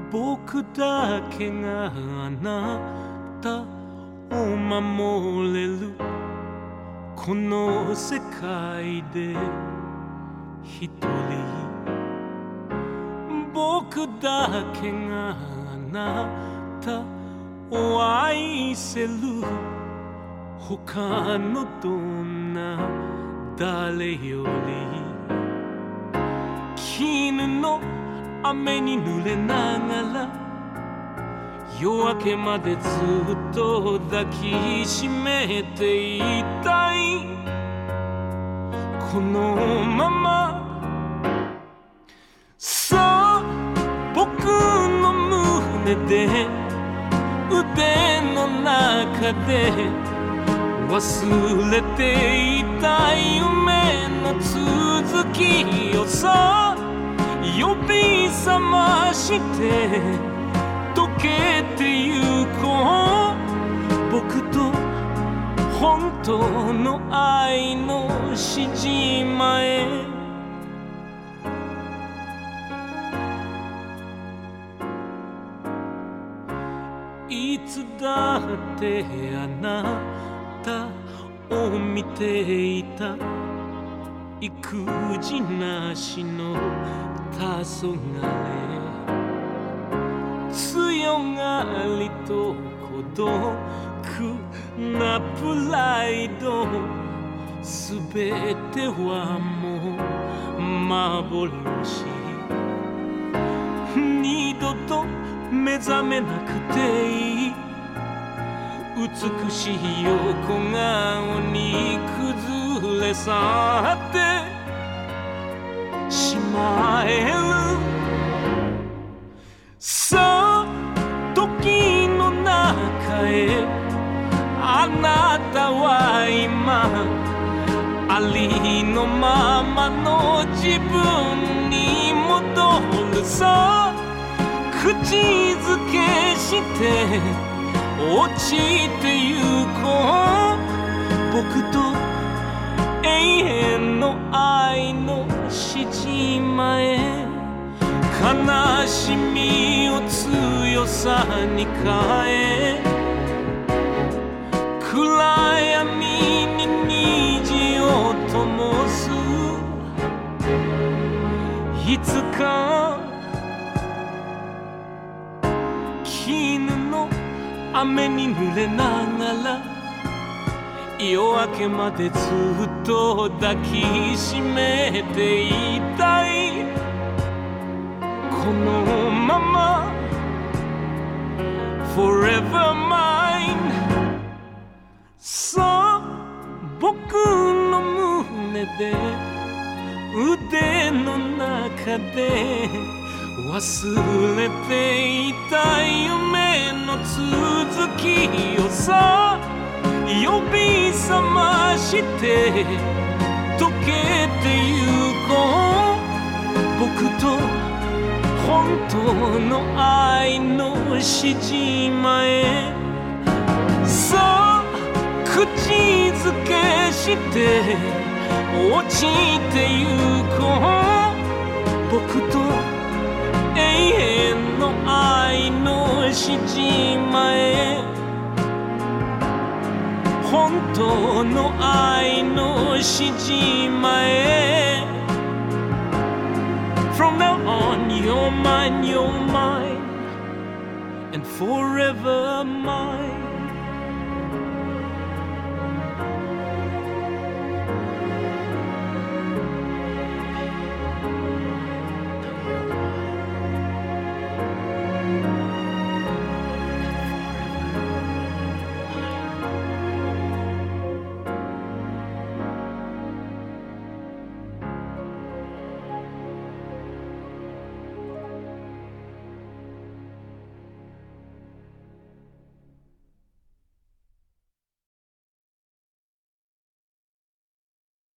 僕だけがあなたを守れるこの世界で一人僕だけがあなたを愛せる他のどんな誰より絹の雨に濡れながら夜明けまでずっと抱きしめていたいこのままさあ僕の胸で腕の中で忘れていた夢の続きをさ呼び覚まして溶けてゆこう僕と本当の愛のしじまへいつだってあなたを見ていた育児なしの黄昏強がりと孤独なプライドすべてはもう幻二度と目覚めなくていい美しい横顔に崩れ去ってしまえるさあ時の中へあなたは今ありのままの自分に戻るさ口づけして落ちてゆこう僕と永遠の愛のしじまへ悲しみを強さに変え暗闇に虹を灯すいつか絹の雨に濡れながら夜明けまでずっと抱きしめていたいこのまま Forever mine さあ僕の胸で腕の中で忘れていた夢の続きをさ呼び覚まして溶けてゆこう僕と本当の愛のしじまへさあ口づけして落ちてゆこう僕と永遠の愛のしじまへ本当の愛のしじまへ From now on you're mine, you're mine and forever mine